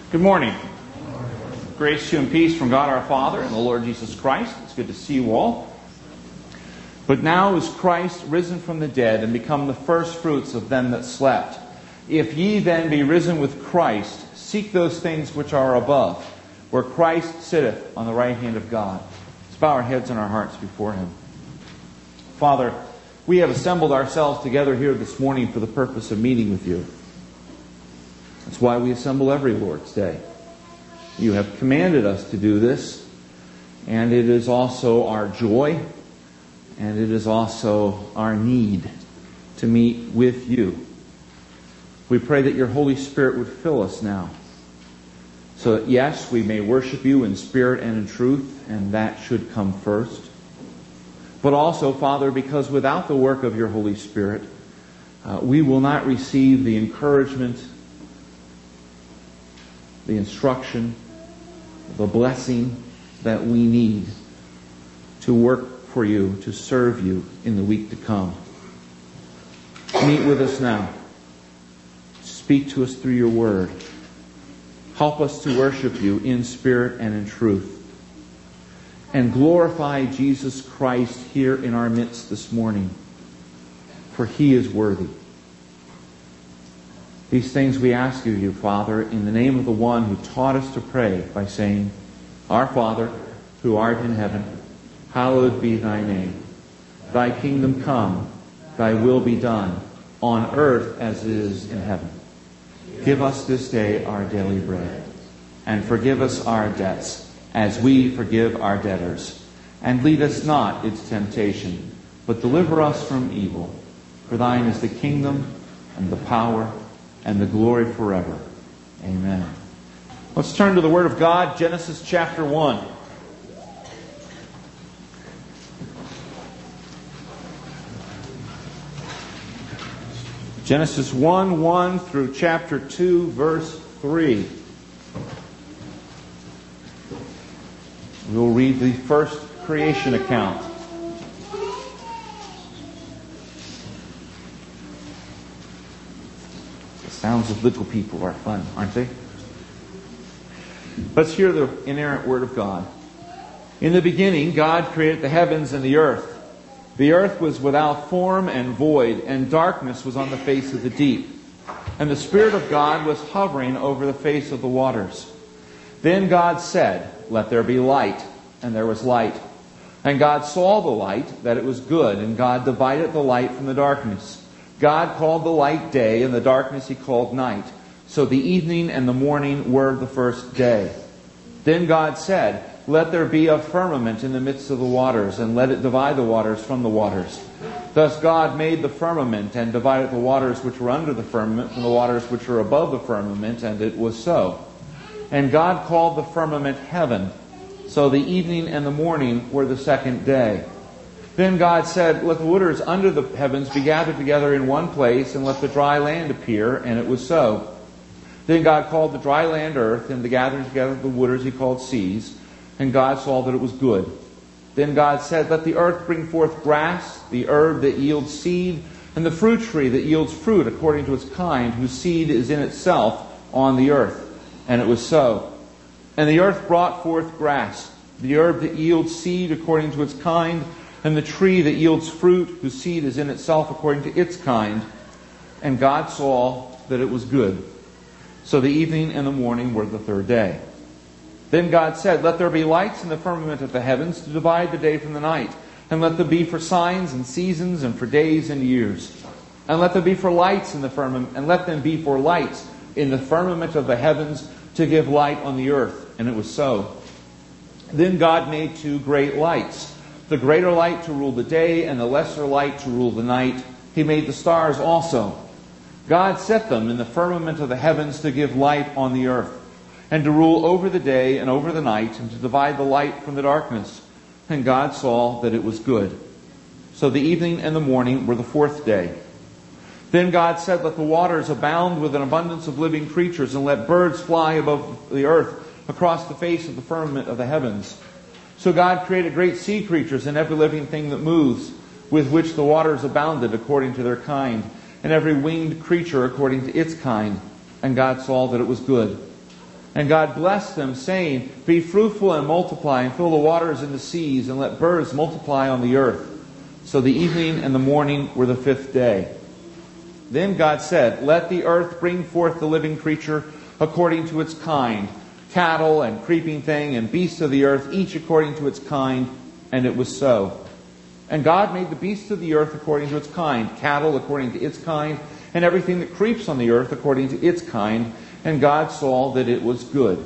Good morning. Grace to you and peace from God our Father and the Lord Jesus Christ. It's good to see you all. But now is Christ risen from the dead and become the first fruits of them that slept. If ye then be risen with Christ, seek those things which are above, where Christ sitteth on the right hand of God. Let's bow our heads and our hearts before Him. Father, we have assembled ourselves together here this morning for the purpose of meeting with you. That's why we assemble every Lord's Day. You have commanded us to do this, and it is also our joy, and it is also our need to meet with you. We pray that your Holy Spirit would fill us now, so that, yes, we may worship you in spirit and in truth, and that should come first. But also, Father, because without the work of your Holy Spirit, we will not receive the encouragement, the instruction, the blessing that we need to work for you, to serve you in the week to come. Meet with us now. Speak to us through your word. Help us to worship you in spirit and in truth. And glorify Jesus Christ here in our midst this morning, for He is worthy. These things we ask of you, Father, in the name of the one who taught us to pray by saying, Our Father, who art in heaven, hallowed be thy name. Thy kingdom come, thy will be done, on earth as it is in heaven. Give us this day our daily bread, and forgive us our debts, as we forgive our debtors. And lead us not into temptation, but deliver us from evil. For thine is the kingdom, and the power, and the glory forever. Amen. Let's turn to the Word of God, Genesis chapter 1. Genesis 1 through chapter 2, verse 3. We'll read the first creation account. Sounds of little people are fun, aren't they? Let's hear the inerrant word of God. In the beginning, God created the heavens and the earth. The earth was without form and void, and darkness was on the face of the deep. And the Spirit of God was hovering over the face of the waters. Then God said, Let there be light. And there was light. And God saw the light, that it was good, and God divided the light from the darkness. God called the light day, and the darkness He called night. So the evening and the morning were the first day. Then God said, Let there be a firmament in the midst of the waters, and let it divide the waters from the waters. Thus God made the firmament, and divided the waters which were under the firmament from the waters which were above the firmament, and it was so. And God called the firmament heaven. So the evening and the morning were the second day. Then God said, Let the waters under the heavens be gathered together in one place, and let the dry land appear. And it was so. Then God called the dry land earth, and the gathering together of the waters He called seas. And God saw that it was good. Then God said, Let the earth bring forth grass, the herb that yields seed, and the fruit tree that yields fruit according to its kind, whose seed is in itself on the earth. And it was so. And the earth brought forth grass, the herb that yields seed according to its kind, and the tree that yields fruit, whose seed is in itself according to its kind. And God saw that it was good. So the evening and the morning were the third day. Then God said, Let there be lights in the firmament of the heavens to divide the day from the night, and let them be for signs and seasons and for days and years. And let them be for lights in the firmament, and let them be for lights in the firmament of the heavens to give light on the earth. And it was so. Then God made two great lights, the greater light to rule the day, and the lesser light to rule the night. He made the stars also. God set them in the firmament of the heavens to give light on the earth, and to rule over the day and over the night, and to divide the light from the darkness. And God saw that it was good. So the evening and the morning were the fourth day. Then God said, Let the waters abound with an abundance of living creatures, and let birds fly above the earth across the face of the firmament of the heavens. So God created great sea creatures and every living thing that moves, with which the waters abounded according to their kind, and every winged creature according to its kind. And God saw that it was good. And God blessed them, saying, Be fruitful and multiply, and fill the waters and the seas, and let birds multiply on the earth. So the evening and the morning were the 5th day. Then God said, Let the earth bring forth the living creature according to its kind, cattle and creeping thing and beasts of the earth, each according to its kind. And it was so. And God made the beasts of the earth according to its kind, cattle according to its kind, and everything that creeps on the earth according to its kind. And God saw that it was good.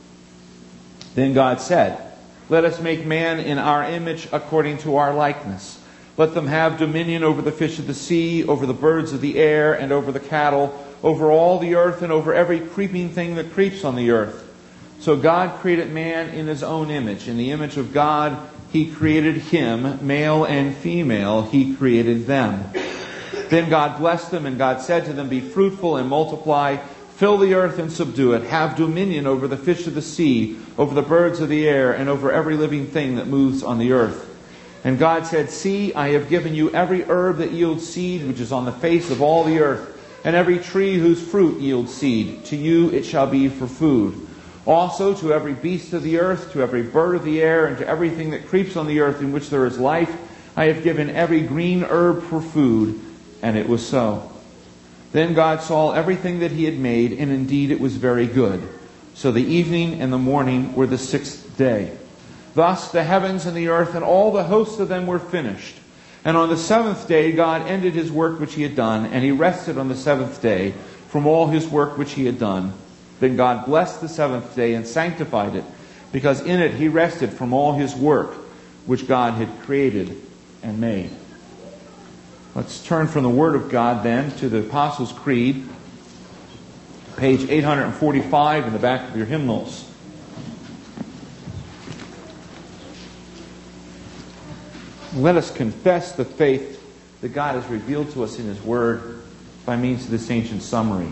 Then God said, Let us make man in our image according to our likeness. Let them have dominion over the fish of the sea, over the birds of the air, and over the cattle, over all the earth, and over every creeping thing that creeps on the earth. So God created man in His own image. In the image of God He created him, male and female He created them. Then God blessed them, and God said to them, Be fruitful and multiply, fill the earth and subdue it, have dominion over the fish of the sea, over the birds of the air, and over every living thing that moves on the earth. And God said, See, I have given you every herb that yields seed, which is on the face of all the earth, and every tree whose fruit yields seed. To you it shall be for food. Also to every beast of the earth, to every bird of the air, and to everything that creeps on the earth in which there is life, I have given every green herb for food. And it was so. Then God saw everything that He had made, and indeed it was very good. So the evening and the morning were the 6th day. Thus the heavens and the earth and all the hosts of them were finished. And on the 7th day God ended His work which He had done, and He rested on the 7th day from all His work which He had done. Then God blessed the 7th day and sanctified it, because in it He rested from all His work which God had created and made. Let's turn from the Word of God then to the Apostles' Creed, page 845 in the back of your hymnals. Let us confess the faith that God has revealed to us in His Word by means of this ancient summary.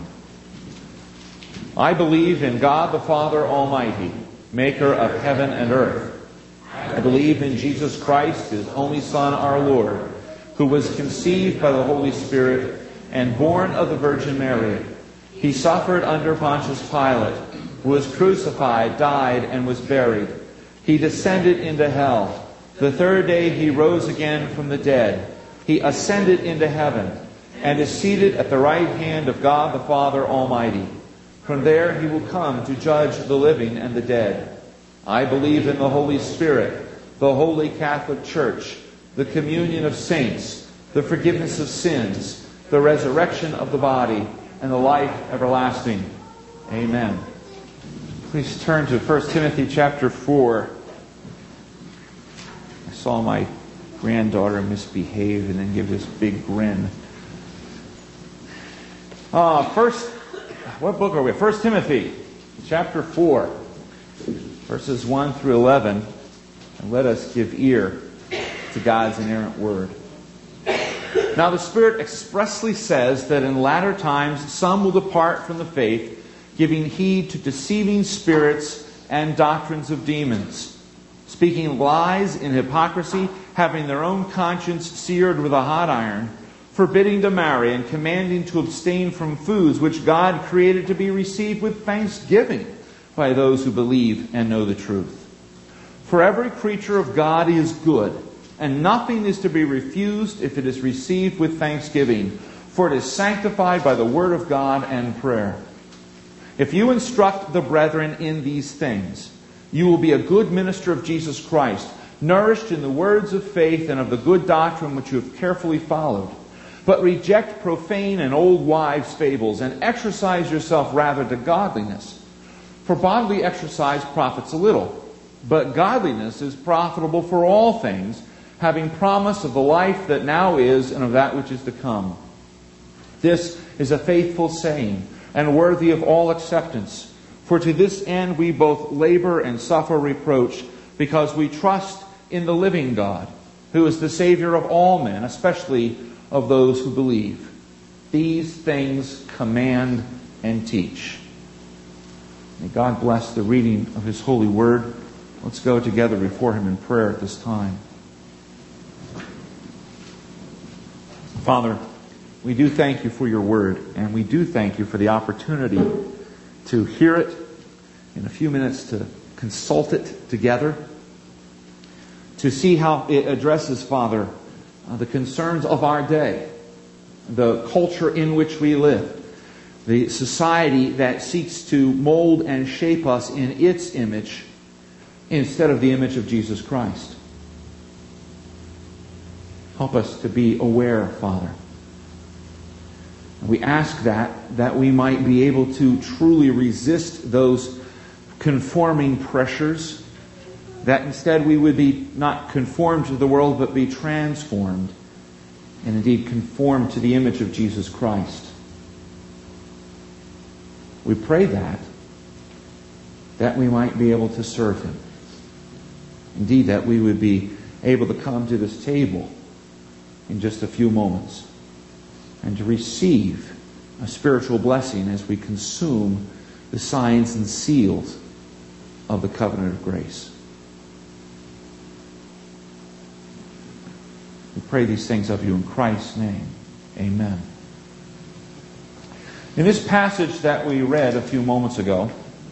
I believe in God the Father Almighty, maker of heaven and earth. I believe in Jesus Christ, His only Son, our Lord, who was conceived by the Holy Spirit and born of the Virgin Mary. He suffered under Pontius Pilate, was crucified, died, and was buried. He descended into hell. The 3rd day He rose again from the dead. He ascended into heaven and is seated at the right hand of God the Father Almighty. From there He will come to judge the living and the dead. I believe in the Holy Spirit, the Holy Catholic Church, the communion of saints, the forgiveness of sins, the resurrection of the body, and the life everlasting. Amen. Please turn to 1 Timothy chapter 4. I saw my granddaughter misbehave and then give this big grin. What book are we? 1 Timothy chapter 4, verses 1 through 11. And let us give ear to God's inerrant word. Now the Spirit expressly says that in latter times some will depart from the faith, giving heed to deceiving spirits and doctrines of demons, speaking lies in hypocrisy, having their own conscience seared with a hot iron, forbidding to marry, and commanding to abstain from foods which God created to be received with thanksgiving by those who believe and know the truth. For every creature of God is good, and nothing is to be refused if it is received with thanksgiving, for it is sanctified by the word of God and prayer. If you instruct the brethren in these things, you will be a good minister of Jesus Christ, nourished in the words of faith and of the good doctrine which you have carefully followed. But reject profane and old wives' fables, and exercise yourself rather to godliness. For bodily exercise profits a little, but godliness is profitable for all things, having promise of the life that now is and of that which is to come. This is a faithful saying, and worthy of all acceptance. For to this end we both labor and suffer reproach, because we trust in the living God, who is the Savior of all men, especially of those who believe. These things command and teach. May God bless the reading of His holy word. Let's go together before Him in prayer at this time. Father, we do thank You for Your word, and we do thank You for the opportunity to hear it in a few minutes to consult it together, to see how it addresses, Father, the concerns of our day, the culture in which we live, the society that seeks to mold and shape us in its image instead of the image of Jesus Christ. Help us to be aware, Father. We ask that we might be able to truly resist those conforming pressures, that instead we would be not conformed to the world, but be transformed, and indeed conformed to the image of Jesus Christ. We pray that we might be able to serve Him. Indeed, that we would be able to come to this table in just a few moments and to receive a spiritual blessing as we consume the signs and seals of the covenant of grace. We pray these things of you in Christ's name. Amen. In this passage that we read a few moments ago,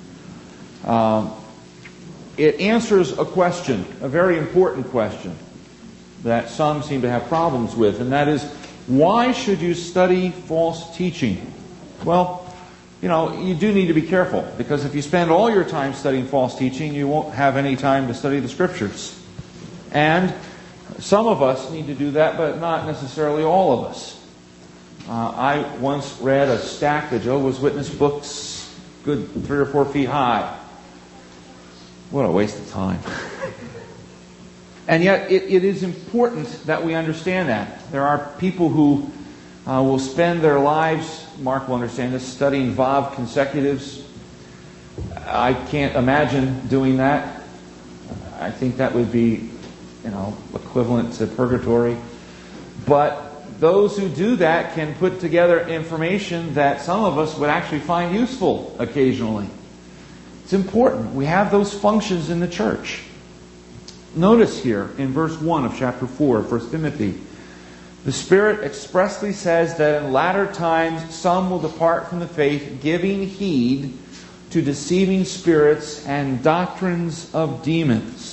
it answers a question, a very important question, that some seem to have problems with, and that is, why should you study false teaching? Well, you do need to be careful, because if you spend all your time studying false teaching, you won't have any time to study the Scriptures. And some of us need to do that, but not necessarily all of us. I once read a stack of Jehovah's Witness books, good 3 or 4 feet high. What a waste of time. And yet, it is important that we understand that. There are people who will spend their lives, Mark will understand this, studying Vav consecutives. I can't imagine doing that. I think that would be, equivalent to purgatory. But those who do that can put together information that some of us would actually find useful occasionally. It's important. We have those functions in the church. Notice here in verse 1 of chapter 4 of 1 Timothy, the Spirit expressly says that in latter times some will depart from the faith, giving heed to deceiving spirits and doctrines of demons.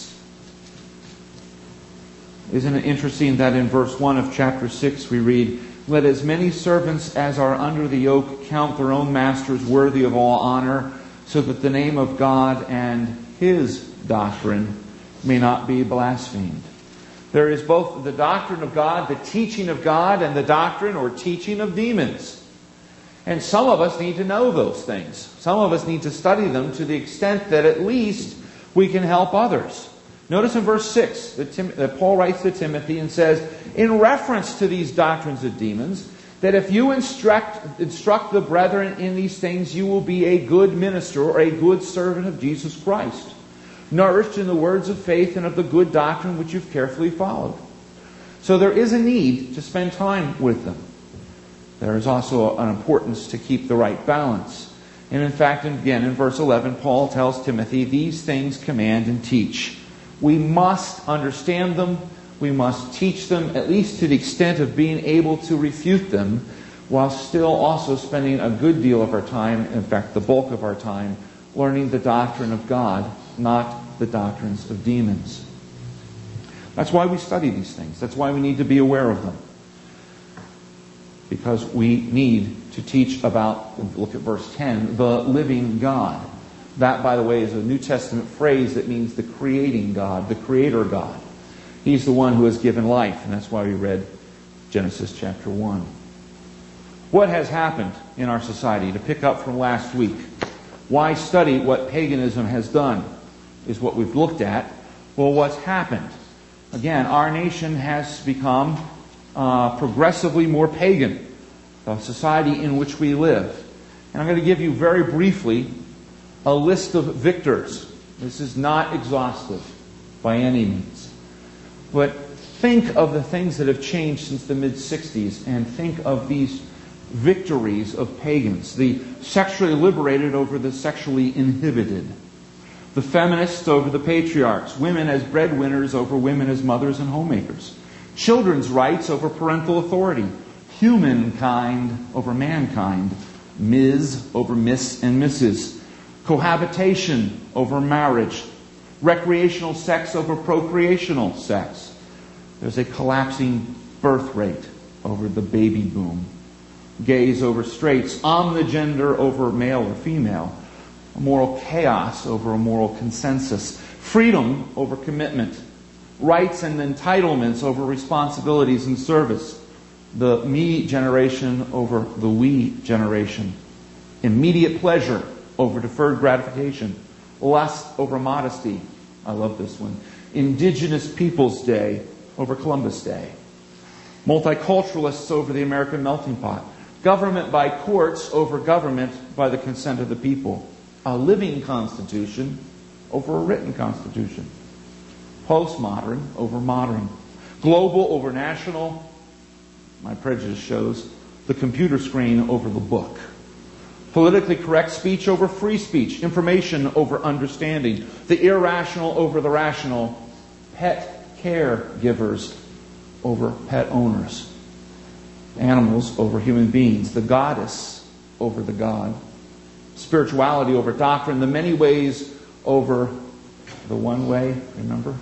Isn't it interesting that in verse 1 of chapter 6 we read, "Let as many servants as are under the yoke count their own masters worthy of all honor, so that the name of God and His doctrine may not be blasphemed." There is both the doctrine of God, the teaching of God, and the doctrine or teaching of demons. And some of us need to know those things. Some of us need to study them to the extent that at least we can help others. Notice in verse 6 that Paul writes to Timothy and says, in reference to these doctrines of demons, that if you instruct the brethren in these things, you will be a good minister or a good servant of Jesus Christ, nourished in the words of faith and of the good doctrine which you've carefully followed. So there is a need to spend time with them. There is also an importance to keep the right balance. And in fact, again, in verse 11, Paul tells Timothy, these things command and teach. We must understand them. We must teach them, at least to the extent of being able to refute them, while still also spending a good deal of our time, in fact, the bulk of our time, learning the doctrine of God, not the doctrines of demons. That's why we study these things. That's why we need to be aware of them. Because we need to teach about, look at verse 10, the living God. That, by the way, is a New Testament phrase that means the creating God, the Creator God. He's the one who has given life, and that's why we read Genesis chapter 1. What has happened in our society? To pick up from last week, why study what paganism has done is what we've looked at. Well, what's happened? Again, our nation has become progressively more pagan, the society in which we live. And I'm going to give you very briefly a list of victors. This is not exhaustive by any means. But think of the things that have changed since the mid-60s and think of these victories of pagans. The sexually liberated over the sexually inhibited. The feminists over the patriarchs. Women as breadwinners over women as mothers and homemakers. Children's rights over parental authority. Humankind over mankind. Ms. over Miss and Mrs. cohabitation over marriage, recreational sex over procreational sex. There's a collapsing birth rate over the baby boom. Gays over straights, omnigender over male or female, a moral chaos over a moral consensus, freedom over commitment, rights and entitlements over responsibilities and service, the me generation over the we generation, immediate pleasure over deferred gratification, lust over modesty. I love this one. Indigenous Peoples Day over Columbus Day. Multiculturalists over the American melting pot. Government by courts over government by the consent of the people. A living constitution over a written constitution. Postmodern over modern. Global over national. My prejudice shows the computer screen over the book. Politically correct speech over free speech. Information over understanding. The irrational over the rational. Pet caregivers over pet owners. Animals over human beings. The goddess over the god. Spirituality over doctrine. The many ways over the one way. Remember?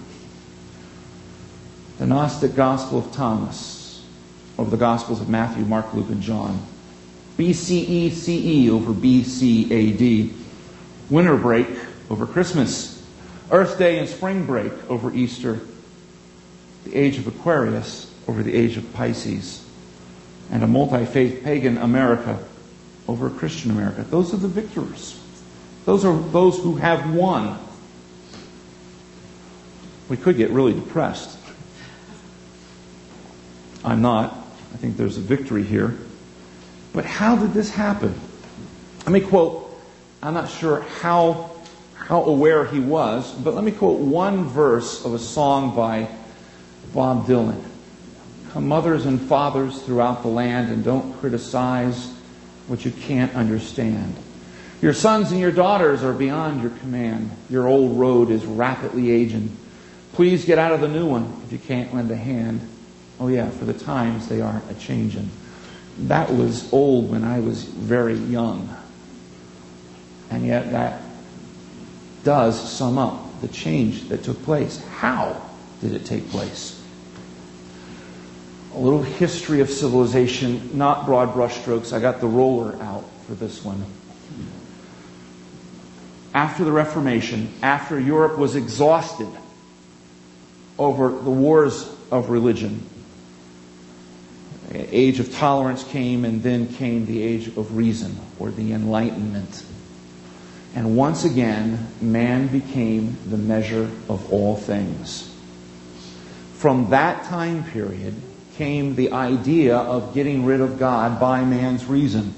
The Gnostic Gospel of Thomas over the Gospels of Matthew, Mark, Luke, and John. BCE CE over BC AD. Winter break over Christmas. Earth Day and spring break over Easter. The age of Aquarius over the age of Pisces. And a multi-faith pagan America over a Christian America. Those are the victors. Those are those who have won. We could get really depressed. I'm not. I think there's a victory here. But how did this happen? Let me quote, I'm not sure how aware he was, but let me quote one verse of a song by Bob Dylan. Come, mothers and fathers throughout the land, and don't criticize what you can't understand. Your sons and your daughters are beyond your command. Your old road is rapidly aging. Please get out of the new one if you can't lend a hand. Oh yeah, for the times they are a-changin'. That was old when I was very young. And yet that does sum up the change that took place. How did it take place? A little history of civilization, not broad brushstrokes. I got the roller out for this one. After the Reformation, after Europe was exhausted over the wars of religion, the age of tolerance came, and then came the age of reason, or the Enlightenment. And once again, man became the measure of all things. From that time period came the idea of getting rid of God by man's reason.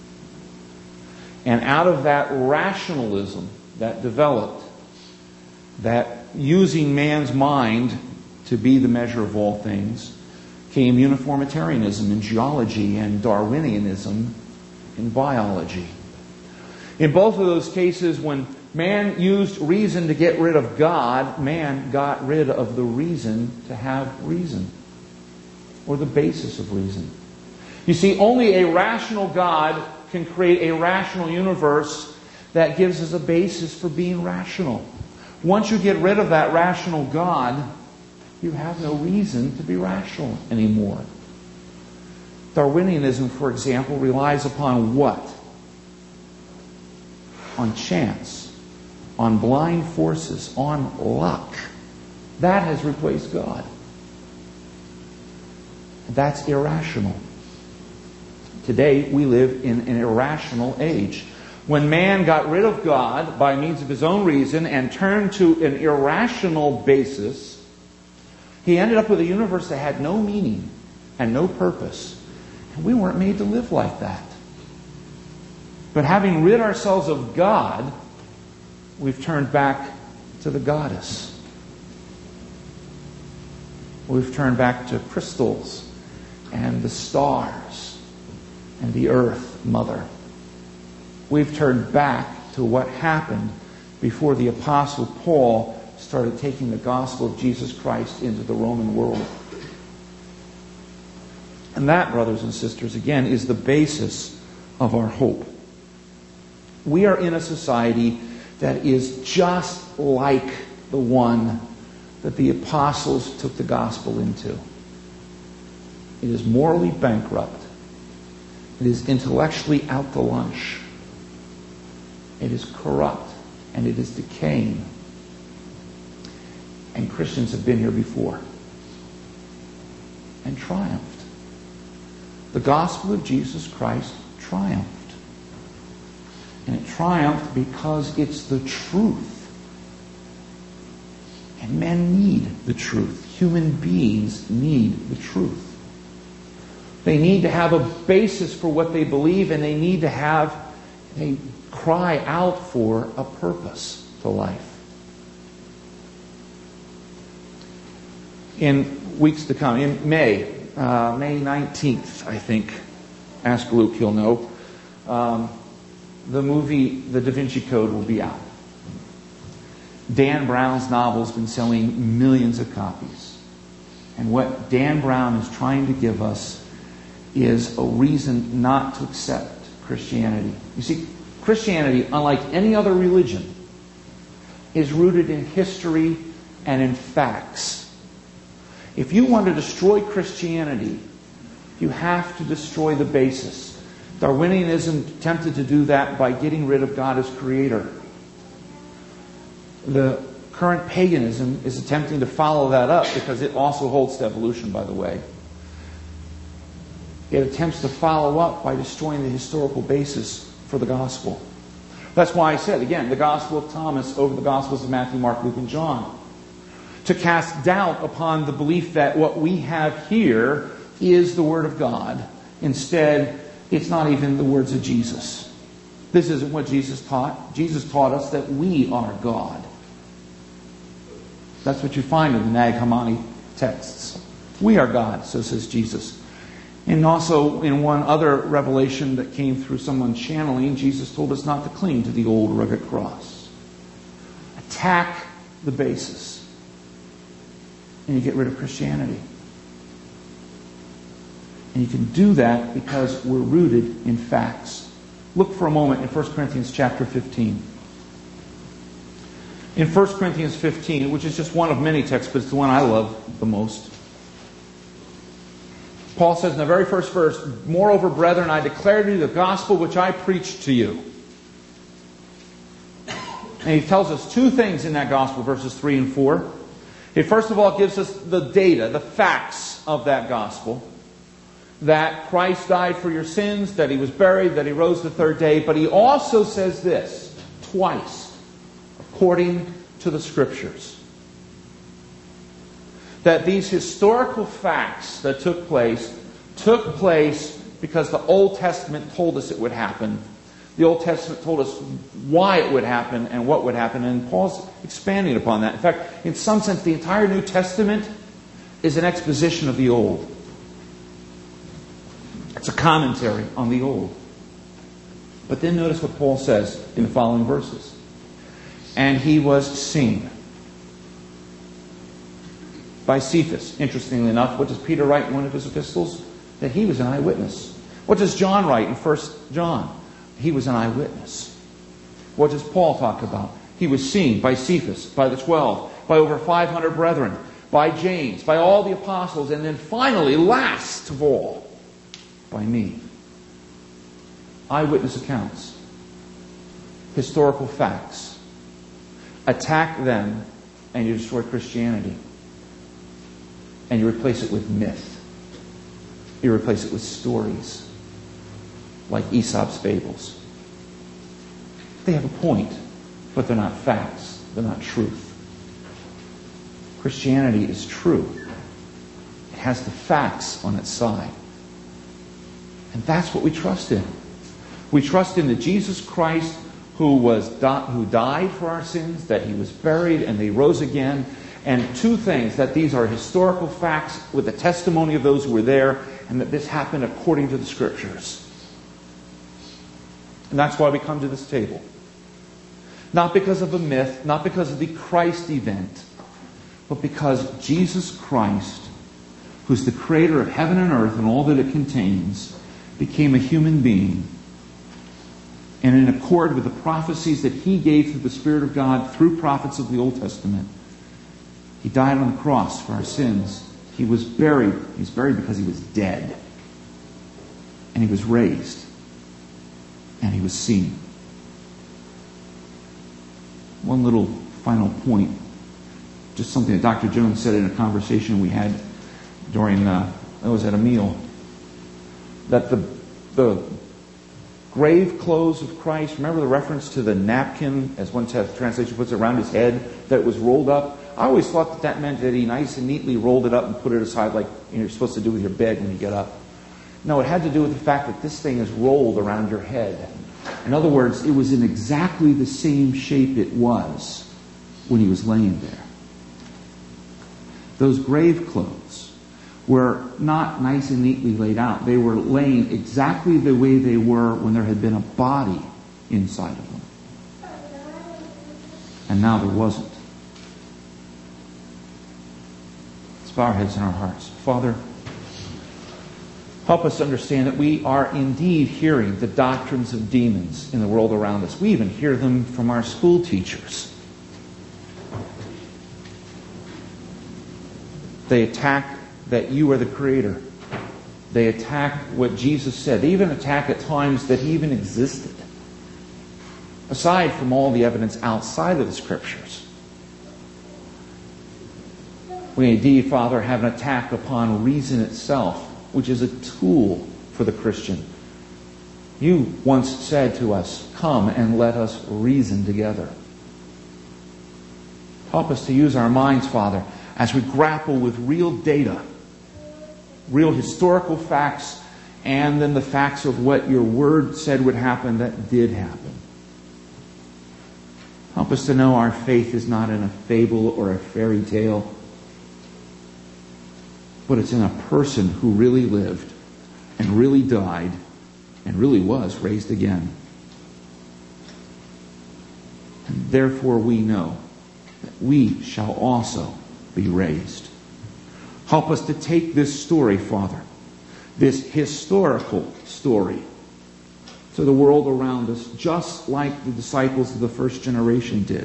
And out of that rationalism that developed, that using man's mind to be the measure of all things, came uniformitarianism in geology and Darwinianism in biology. In both of those cases, when man used reason to get rid of God, man got rid of the reason to have reason, or the basis of reason. You see, only a rational God can create a rational universe that gives us a basis for being rational. Once you get rid of that rational God, you have no reason to be rational anymore. Darwinianism, for example, relies upon what? On chance, on blind forces, on luck. That has replaced God. That's irrational. Today, we live in an irrational age. When man got rid of God by means of his own reason and turned to an irrational basis, he ended up with a universe that had no meaning and no purpose. And we weren't made to live like that. But having rid ourselves of God, we've turned back to the goddess. We've turned back to crystals and the stars and the earth mother. We've turned back to what happened before the Apostle Paul started taking the gospel of Jesus Christ into the Roman world. And that, brothers and sisters, again, is the basis of our hope. We are in a society that is just like the one that the apostles took the gospel into. It is morally bankrupt. It is intellectually out to lunch. It is corrupt, and it is decaying. And Christians have been here before and triumphed. The gospel of Jesus Christ triumphed. And it triumphed because it's the truth. And men need the truth. Human beings need the truth. They need to have a basis for what they believe, and they cry out for a purpose to life. In weeks to come, in May 19th, I think, ask Luke, he'll know, the movie The Da Vinci Code will be out. Dan Brown's novel's been selling millions of copies. And what Dan Brown is trying to give us is a reason not to accept Christianity. You see, Christianity, unlike any other religion, is rooted in history and in facts. If you want to destroy Christianity, you have to destroy the basis. Darwinianism attempted to do that by getting rid of God as creator. The current paganism is attempting to follow that up because it also holds to evolution, by the way. It attempts to follow up by destroying the historical basis for the gospel. That's why I said, again, the gospel of Thomas over the gospels of Matthew, Mark, Luke, and John. To cast doubt upon the belief that what we have here is the Word of God. Instead, it's not even the words of Jesus. This isn't what Jesus taught. Jesus taught us that we are God. That's what you find in the Nag Hammadi texts. We are God, so says Jesus. And also in one other revelation that came through someone channeling, Jesus told us not to cling to the old rugged cross. Attack the basis. And you get rid of Christianity. And you can do that because we're rooted in facts. Look for a moment in 1 Corinthians chapter 15. In 1 Corinthians 15, which is just one of many texts, but it's the one I love the most. Paul says in the very first verse, "Moreover, brethren, I declare to you the gospel which I preached to you." And he tells us two things in that gospel, verses 3 and 4. He first of all gives us the data, the facts of that gospel. That Christ died for your sins, that He was buried, that He rose the third day. But he also says this twice, according to the Scriptures. That these historical facts that took place because the Old Testament told us it would happen. The Old Testament told us why it would happen and what would happen. And Paul's expanding upon that. In fact, in some sense, the entire New Testament is an exposition of the Old. It's a commentary on the Old. But then notice what Paul says in the following verses. And he was seen by Cephas. Interestingly enough, what does Peter write in one of his epistles? That he was an eyewitness. What does John write in 1 John? He was an eyewitness. What does Paul talk about? He was seen by Cephas, by the 12, by over 500 brethren, by James, by all the apostles, and then finally, last of all, by me. Eyewitness accounts. Historical facts. Attack them and you destroy Christianity. And you replace it with myth. You replace it with stories. Like Aesop's fables. They have a point, but they're not facts. They're not truth. Christianity is true. It has the facts on its side. And that's what we trust in. We trust in that Jesus Christ, who died for our sins, that He was buried and that He rose again. And two things, that these are historical facts with the testimony of those who were there, and that this happened according to the Scriptures. And that's why we come to this table. Not because of a myth, not because of the Christ event, but because Jesus Christ, who's the creator of heaven and earth and all that it contains, became a human being and in accord with the prophecies that he gave through the Spirit of God through prophets of the Old Testament. He died on the cross for our sins. He was buried. He was buried because he was dead. And he was raised. And he was seen. One little final point. Just something that Dr. Jones said in a conversation we had during, I was at a meal. That the grave clothes of Christ, remember the reference to the napkin, as one translation puts it, around his head, that it was rolled up? I always thought that meant that he nice and neatly rolled it up and put it aside like you're supposed to do with your bed when you get up. No, it had to do with the fact that this thing is rolled around your head. In other words, it was in exactly the same shape it was when he was laying there. Those grave clothes were not nice and neatly laid out. They were laying exactly the way they were when there had been a body inside of them. And now there wasn't. Let's bow our heads and our hearts. Father, help us understand that we are indeed hearing the doctrines of demons in the world around us. We even hear them from our school teachers. They attack that you are the Creator. They attack what Jesus said. They even attack at times that He even existed. Aside from all the evidence outside of the Scriptures. We indeed, Father, have an attack upon reason itself, which is a tool for the Christian. You once said to us, "Come and let us reason together." Help us to use our minds, Father, as we grapple with real data, real historical facts, and then the facts of what your Word said would happen that did happen. Help us to know our faith is not in a fable or a fairy tale, but it's in a person who really lived and really died and really was raised again. And therefore we know that we shall also be raised. Help us to take this story, Father, this historical story, to the world around us, just like the disciples of the first generation did.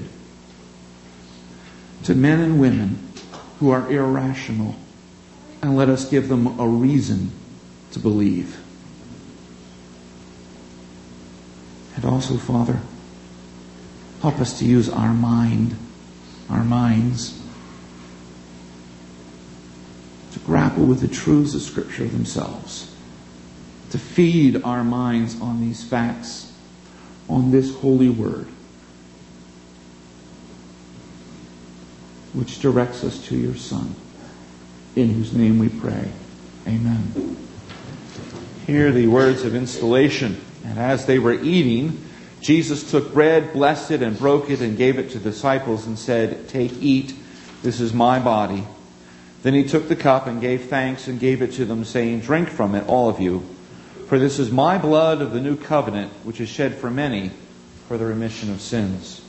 To men and women who are irrational, and let us give them a reason to believe. And also, Father, help us to use our minds, to grapple with the truths of Scripture themselves, to feed our minds on these facts, on this holy Word, which directs us to your Son, in whose name we pray. Amen. Hear the words of installation. And as they were eating, Jesus took bread, blessed it, and broke it, and gave it to the disciples, and said, "Take, eat, this is my body." Then he took the cup and gave thanks and gave it to them, saying, "Drink from it, all of you, for this is my blood of the new covenant, which is shed for many for the remission of sins."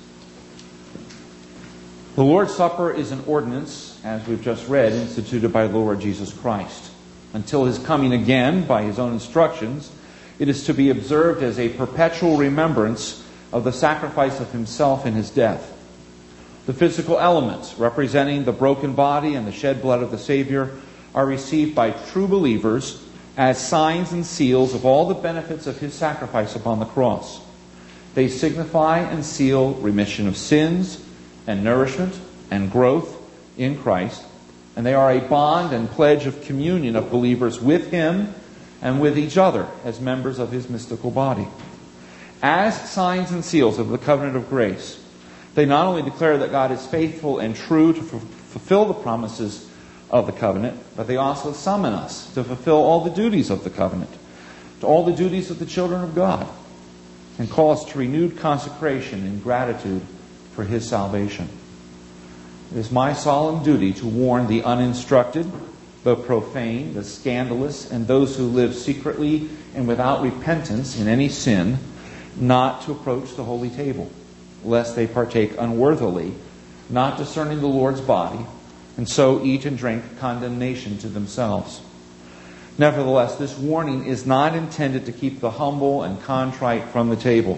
The Lord's Supper is an ordinance, as we've just read, instituted by the Lord Jesus Christ. Until His coming again, by His own instructions, it is to be observed as a perpetual remembrance of the sacrifice of Himself in His death. The physical elements, representing the broken body and the shed blood of the Savior, are received by true believers as signs and seals of all the benefits of His sacrifice upon the cross. They signify and seal remission of sins and nourishment and growth in Christ, and they are a bond and pledge of communion of believers with Him and with each other as members of His mystical body. As signs and seals of the covenant of grace, they not only declare that God is faithful and true to fulfill the promises of the covenant, but they also summon us to fulfill all the duties of the covenant, to all the duties of the children of God, and call us to renewed consecration in gratitude for His salvation. It is my solemn duty to warn the uninstructed, the profane, the scandalous, and those who live secretly and without repentance in any sin, not to approach the holy table, lest they partake unworthily, not discerning the Lord's body, and so eat and drink condemnation to themselves. Nevertheless, this warning is not intended to keep the humble and contrite from the table,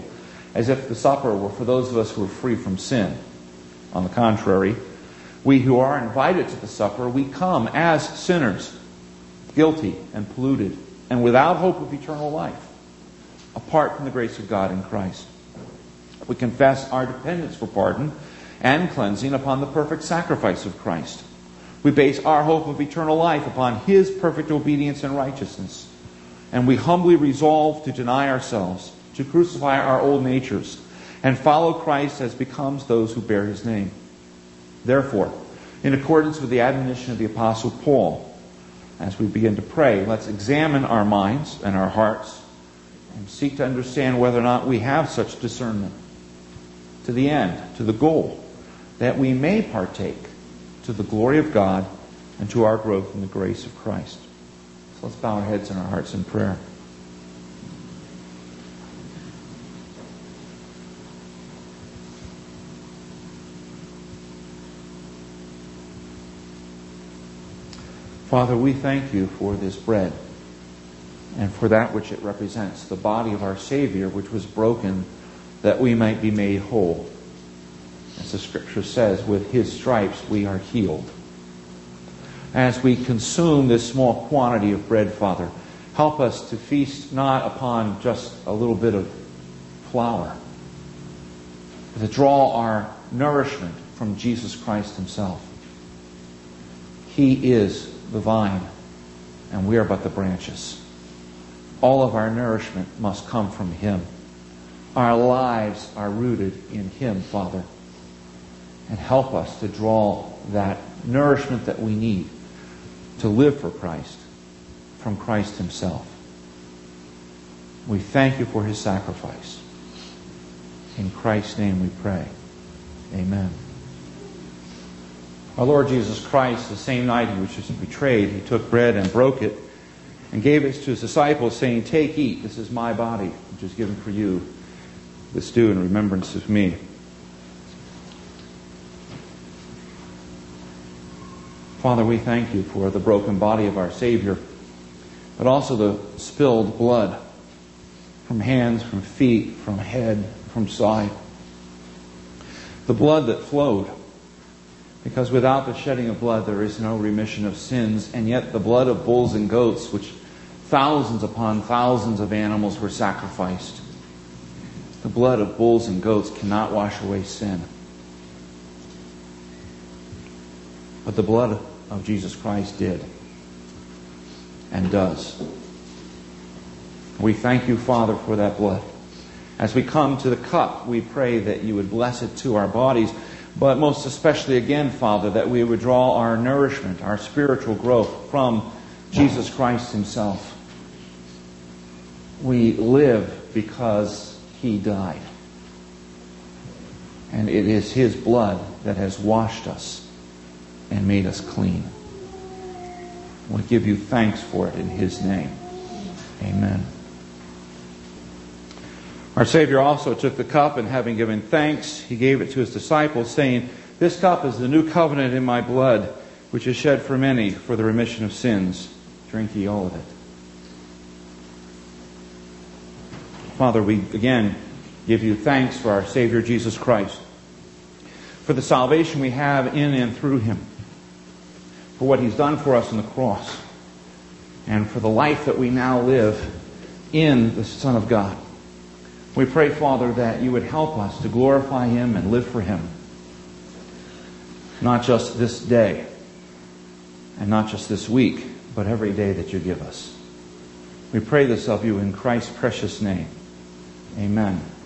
as if the supper were for those of us who are free from sin. On the contrary, we who are invited to the supper, we come as sinners, guilty and polluted, and without hope of eternal life, apart from the grace of God in Christ. We confess our dependence for pardon and cleansing upon the perfect sacrifice of Christ. We base our hope of eternal life upon His perfect obedience and righteousness. And we humbly resolve to deny ourselves, to crucify our old natures, and follow Christ as becomes those who bear His name. Therefore, in accordance with the admonition of the Apostle Paul, as we begin to pray, let's examine our minds and our hearts and seek to understand whether or not we have such discernment, to the end, to the goal, that we may partake to the glory of God and to our growth in the grace of Christ. So let's bow our heads and our hearts in prayer. Father, we thank You for this bread and for that which it represents, the body of our Savior, which was broken that we might be made whole. As the Scripture says, with His stripes we are healed. As we consume this small quantity of bread, Father, help us to feast not upon just a little bit of flour, but to draw our nourishment from Jesus Christ Himself. He is the vine, and we are but the branches. All of our nourishment must come from Him. Our lives are rooted in Him, Father. And help us to draw that nourishment that we need to live for Christ from Christ Himself. We thank You for His sacrifice. In Christ's name we pray. Amen. Our Lord Jesus Christ, the same night in which He was betrayed, He took bread and broke it and gave it to His disciples, saying, "Take, eat, this is my body, which is given for you. This do in remembrance of me." Father, we thank You for the broken body of our Savior, but also the spilled blood from hands, from feet, from head, from side. The blood that flowed, because without the shedding of blood there is no remission of sins, and yet the blood of bulls and goats, which thousands upon thousands of animals were sacrificed, the blood of bulls and goats cannot wash away sin. But the blood of Jesus Christ did and does. We thank You, Father, for that blood. As we come to the cup, we pray that You would bless it to our bodies, but most especially again, Father, that we would draw our nourishment, our spiritual growth from Jesus Christ Himself. We live because He died. And it is His blood that has washed us and made us clean. We give You thanks for it in His name. Amen. Our Savior also took the cup, and having given thanks, He gave it to His disciples, saying, "This cup is the new covenant in my blood, which is shed for many for the remission of sins. Drink ye all of it." Father, we again give You thanks for our Savior Jesus Christ, for the salvation we have in and through Him, for what He's done for us on the cross, and for the life that we now live in the Son of God. We pray, Father, that You would help us to glorify Him and live for Him, not just this day and not just this week, but every day that You give us. We pray this of You in Christ's precious name. Amen.